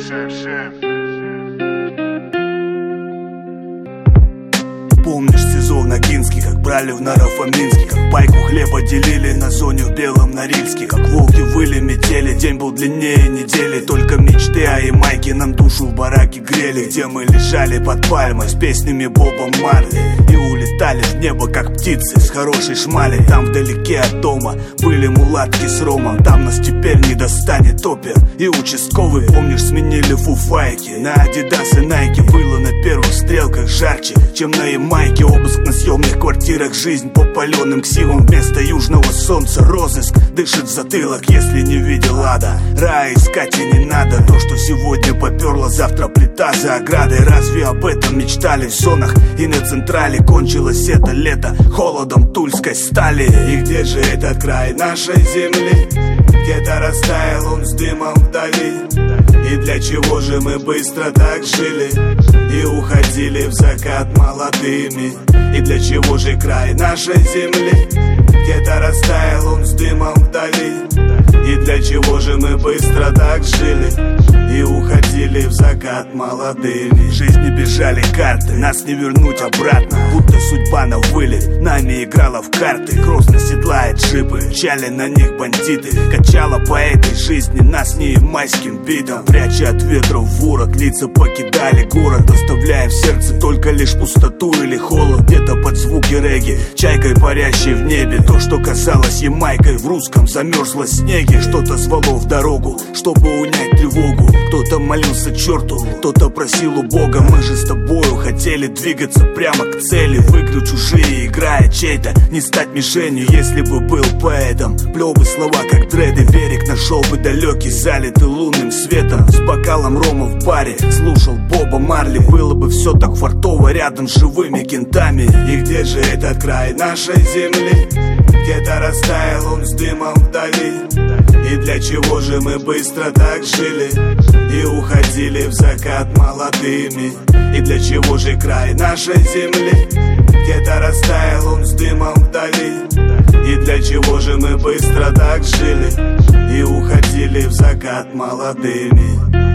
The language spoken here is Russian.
Помнишь сезон Ногинский, как брали в Наро-Фоминске, как пайку хлеба делили на зоне в Белом Норильске, как волки выли метели, день был длиннее недели. Только мечты о Ямайке нам душу в бараке грели, где мы лежали под пальмой с песнями Боба Марли и улетали в небо, как птицы с хорошей шмали. Там вдалеке от дома были мулатки с ромом, там нас теперь не достанет опер и участковый. Помнишь, сменили фуфайки на Адидас и Найки. Было на первых стрелках жарче, чем на Ямайке. Обыск на съемных квартирах, жизнь по паленым ксивам. Вместо южного солнца розыск дышит в затылок. Если не видел ада, рая искать и не надо. То, что сегодня поперло, завтра плита за оградой. Разве об этом мечтали в зонах и на Централе? Кончилось это лето холодом тульской стали. И где же этот край нашей земли? Где-то растаял он с дымом вдали. И для чего же мы быстро так жили и уходили в закат молодыми? И для чего же край нашей земли? Где-то растаял он с дымом вдали. И для чего же мы быстро так жили и уходили в закат молодыми? В жизни бежали карты, нас не вернуть обратно, будто судьба на вылет нами играла в карты. Грозно седлает джипы, мчали на них бандиты. Качала по этой жизни нас не ямайским битом. Пряча от ветров ворот, лица покидали город, оставляя в сердце только лишь пустоту или холод. Где-то под звуки регги, чайкой парящей в небе. То, что казалось Ямайкой, в русском замерзло снеге. Что-то звало в дорогу, чтобы унять тревогу. Кто-то молился черту, кто-то просил у Бога. Мы же с тобою хотели двигаться прямо к цели. В игры чужие, играя чей-то, не стать мишенью. Если бы был поэтом, плел бы слова как дреды. Берег нашел бы далекий, залитый лунным светом. С бокалом рома в баре слушал Боба Марли. Было бы все так фартово рядом с живыми кентами. И где же этот край нашей земли? Где-то растаял он с дымом вдали. И для чего же мы быстро так жили и уходили в закат молодыми? И для чего же край нашей земли? Где-то растаял он с дымом вдали. И для чего же мы быстро так жили и уходили в закат молодыми?